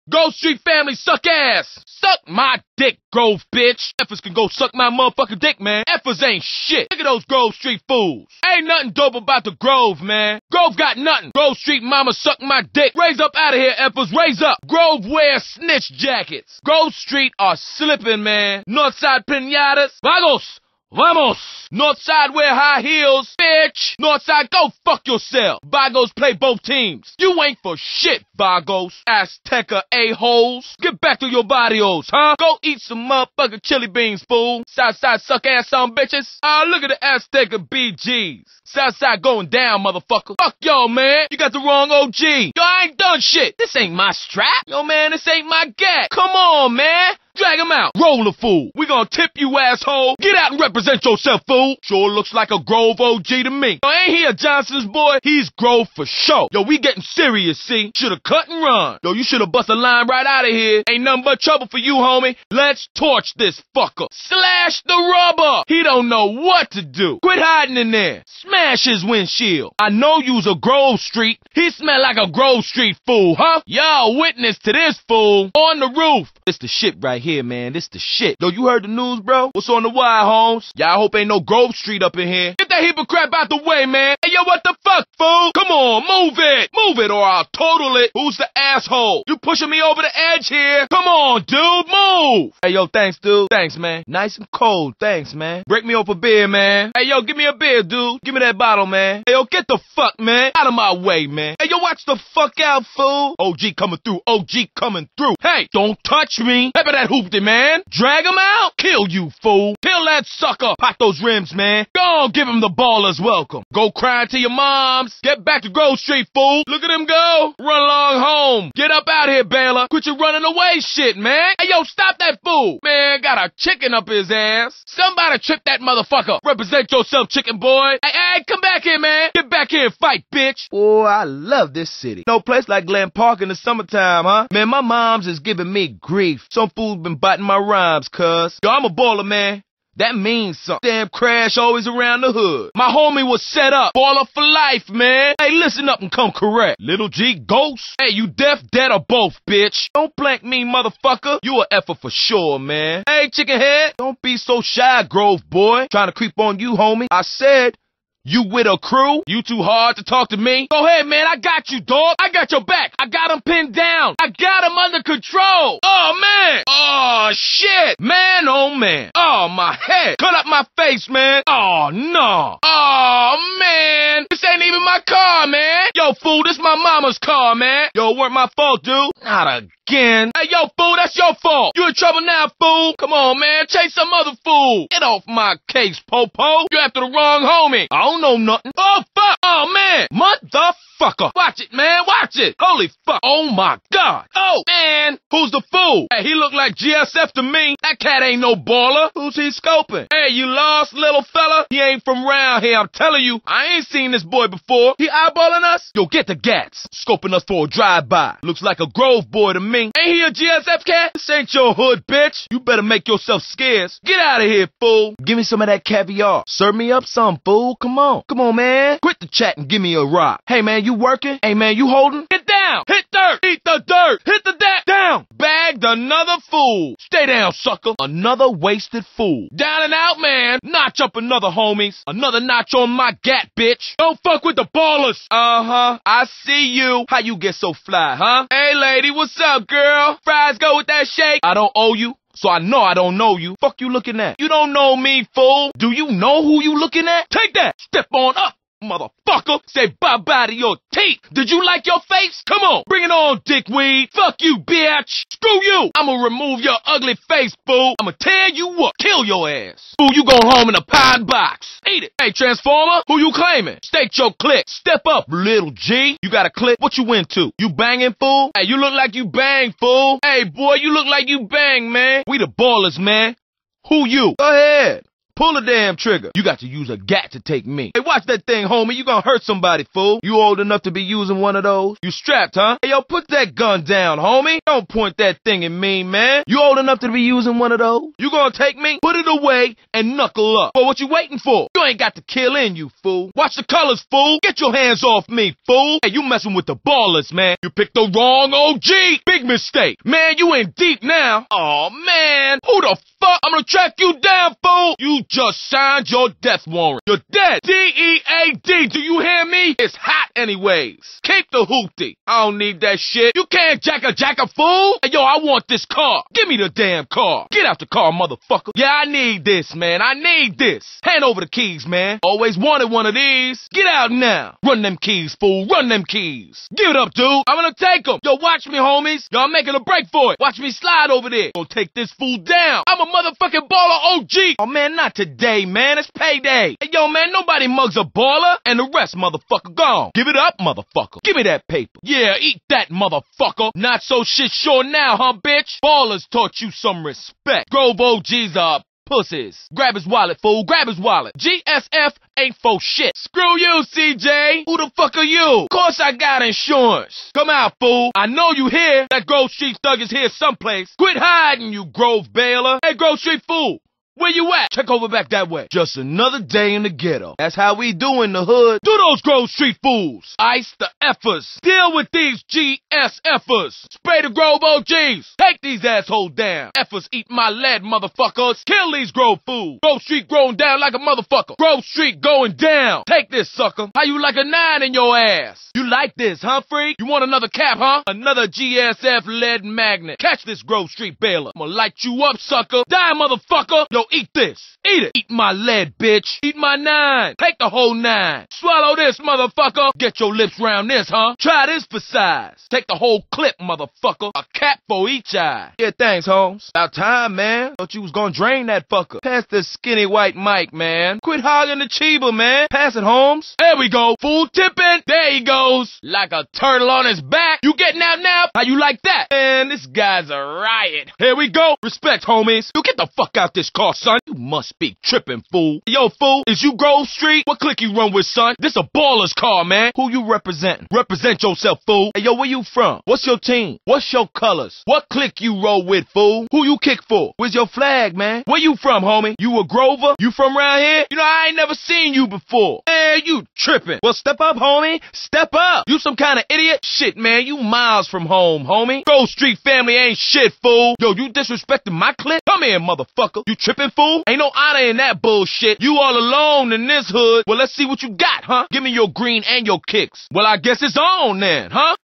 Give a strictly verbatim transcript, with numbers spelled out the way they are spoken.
Grove Street family suck ass. Suck my dick, Grove bitch. Effers can go suck my motherfucking dick, man. Effers ain't shit. Look at those Grove Street fools. Ain't nothing dope about the Grove, man. Grove got nothing. Grove Street mama suck my dick. Raise up out of here, Effers. Raise up. Grove wear snitch jackets. Grove Street are slipping, man. Northside pinatas. Vagos. Vamos! Northside wear high heels, bitch! Northside, go fuck yourself! Vagos play both teams. You ain't for shit, Vagos. Azteca a-holes. Get back to your barrios, huh? Go eat some motherfucking chili beans, fool. Southside suck ass some bitches. Ah, uh, look at the Azteca B Gs. Southside going down, motherfucker. Fuck y'all, man. You got the wrong O G. Yo, I ain't done shit. This ain't my strap. Yo, man, this ain't my gat. Come on, man. Drag him out. Roll the fool. We gonna tip you, asshole. Get out and represent yourself, fool. Sure looks like a Grove O G to me. Yo, ain't he a Johnson's boy? He's Grove for sure. Yo, we getting serious, see? Should've cut and run. Yo, you should've bust a line right out of here. Ain't nothing but trouble for you, homie. Let's torch this fucker. Slash the rubber. He don't know what to do. Quit hiding in there. Smash his windshield. I know you's a Grove Street. He smell like a Grove Street fool, huh? Y'all witness to this fool. On the roof. It's the shit right here. Here, man, this the shit. Yo, you heard the news, bro? What's on the wire, Holmes? Y'all hope ain't no Grove Street up in here. Get that heap of crap out the way, man. Hey, yo, what the fuck, fool? Come on, move it. Move it or I'll total it. Who's the asshole? You pushing me over the edge here. Come on, dude, move. Hey, yo, thanks, dude. Thanks, man. Nice and cold. Thanks, man. Break me up a beer, man. Hey, yo, give me a beer, dude. Give me that bottle, man. Hey, yo, get the fuck, man. Out of my way, man. Hey, yo, watch the fuck out, fool. O G coming through. O G coming through. Hey, don't touch me. Pepper that hoopty, man. Drag him out. Kill you, fool. Kill that sucker. Pop those rims, man. Go on, give him the baller's welcome. Go cry to your moms. Get back to Grove Street, fool. Look at him go. Run along home. Get up out here, Baylor. Quit your running away shit, man. Hey, yo, stop that fool. Man, got a chicken up his ass. Somebody trip that motherfucker. Represent yourself, chicken boy. Hey, hey, come back here, man. Get back here and fight, bitch. Boy, I love this city. No place like Glen Park in the summertime, huh? Man, my mom's is giving me grief. Some fool's been biting my rhymes, cuz. Yo, I'm a baller, man. That means something. Damn Crash always around the hood. My homie was set up. Baller for life, man. Hey, listen up and come correct. Little G Ghost. Hey, you deaf, dead, or both, bitch. Don't blank me, motherfucker. You a effer for sure, man. Hey, chicken head. Don't be so shy, Grove boy. Trying to creep on you, homie. I said... You with a crew? You too hard to talk to me? Go ahead, man. I got you, dog. I got your back. I got him pinned down. I got him under control. Oh, man. Oh, shit. Man, oh, man. Oh, my head. Cut up my face, man. Oh, no. Oh, man. This ain't even my car, man. Yo, fool, this my mama's car, man. Yo, it weren't my fault, dude. Not again. Hey, yo, fool, that's your fault. You in trouble now, fool. Come on, man. Chase some other fool. Get off my case, Popo. You after the wrong homie. I don't know nothing. Oh, fuck. Oh, man. Motherfucker. Watch it, man. Watch it. Holy fuck. Oh, my God. Oh, man. Who's the fool? Hey, he look like G S F to me. That cat ain't no baller. Who's he scoping? Hey, you lost, little fella? He ain't from round here. I'm telling you. I ain't seen this boy before. He eyeballing us? Yo, get the gats. Scoping us for a drive-by. Looks like a Grove boy to me. Ain't he a G S F cat? This ain't your hood, bitch. You better make yourself scarce. Get out of here, fool. Give me some of that caviar. Serve me up some, fool. Come on. Come on, man. Quit the chat and give me a rock. Hey, man, you working? Hey, man, you holding? Get down. Hit dirt. Eat the dirt. Hit the deck. Down. Bagged another fool. Stay down, sucker. Another wasted fool. Down and out, man. Notch up another homies. Another notch on my gat, bitch. Don't fuck with the ballers. Uh-huh. I see you. How you get so fly, huh? Hey, lady, what's up, girl? Fries go with that shake. I don't owe you. So I know I don't know you. Fuck you looking at? You don't know me, fool. Do you know who you looking at? Take that. Step on up, motherfucker. Say bye-bye to your teeth. Did you like your face? Come on. Bring it on, dickweed. Fuck you, bitch. Screw you. I'ma remove your ugly face, fool. I'ma tear you up. Kill your ass. Fool, you going home in a pine box. Eat it. Hey, Transformer, who you claiming? State your click. Step up, little G. You got a click? What you into? You banging, fool? Hey, you look like you bang, fool. Hey, boy, you look like you bang, man. We the ballers, man. Who you? Go ahead. Pull the damn trigger. You got to use a gat to take me. Hey, watch that thing, homie. You gonna hurt somebody, fool. You old enough to be using one of those? You strapped, huh? Hey, yo, put that gun down, homie. Don't point that thing at me, man. You old enough to be using one of those? You gonna take me? Put it away and knuckle up. Well, what you waiting for? You ain't got to kill in, you fool. Watch the colors, fool. Get your hands off me, fool. Hey, you messing with the ballers, man. You picked the wrong O G. Big mistake. Man, you in deep now. Aw, man. Who the fuck? I'm gonna track you down, fool. You just signed your death warrant. You're dead. D E A D. Do you hear me? It's hot anyways. Keep the hoopty. I don't need that shit. You can't jack a jack a fool. Hey, yo, I want this car. Give me the damn car. Get out the car, motherfucker. Yeah, I need this, man. I need this. Hand over the keys, man. Always wanted one of these. Get out now. Run them keys, fool. Run them keys. Give it up, dude. I'm gonna take them. Yo, watch me, homies. Y'all making a break for it. Watch me slide over there. Go take this fool down. I'm a motherfucking baller O G. Oh, man, not today, man. It's payday. Hey, yo, man, nobody mugs a baller. And the rest, motherfucker, gone. Give it up, motherfucker. Give me that paper. Yeah, eat that, motherfucker. Not so shit sure now, huh, bitch? Ballers taught you some respect. Grove O Gs are pussies. Grab his wallet, fool. Grab his wallet. G S F ain't for shit. Screw you, C J. Who the fuck are you? Of course I got insurance. Come out, fool. I know you here. That Grove Street thug is here someplace. Quit hiding, you Grove Baylor. Hey, Grove Street fool. Where you at? Check over back that way. Just another day in the ghetto. That's how we do in the hood. Do those Grove Street fools. Ice the effers. Deal with these G S Fers. Spray the Grove O Gs. Take these assholes down. Effers eat my lead, motherfuckers. Kill these Grove fools. Grove Street growing down like a motherfucker. Grove Street going down. Take this, sucker. How you like a nine in your ass? You like this, huh, freak? You want another cap, huh? Another G S F lead magnet. Catch this Grove Street Baylor. I'm gonna light you up, sucker. Die, motherfucker. Yo, eat this. Eat it. Eat my lead, bitch. Eat my nine. Take the whole nine. Swallow this, motherfucker. Get your lips round this, huh? Try this for size. Take the whole clip, motherfucker. A cap for each eye. Yeah, thanks, Holmes. About time, man. Thought you was gonna drain that fucker. Pass the skinny white mic, man. Quit hogging the cheeba, man. Pass it, Holmes. There we go. Full tipping. There he goes. Like a turtle on his back. You getting out now? How you like that? Man, this guy's a riot. Here we go. Respect, homies. You get the fuck out this car, son. You must be tripping, fool. Yo, fool, is you Grove Street? What clique you run with, son? This a baller's car, man. Who you representing? Represent yourself, fool. Hey, yo, where you from? What's your team? What's your colors? What clique you roll with, fool? Who you kick for? Where's your flag, man? Where you from, homie? You a Grover? You from around here? You know, I ain't never seen you before. Man, you tripping. Well, step up, homie. Step up. You some kind of idiot? Shit, man, you miles from home, homie. Grove Street family ain't shit, fool. Yo, you disrespecting my clique? Come here, motherfucker. You tripping, fool? Ain't no honor in that bullshit. You all alone in this hood. Well, let's see what you got, huh? Give me your green and your kicks. Well, I guess it's on then, huh?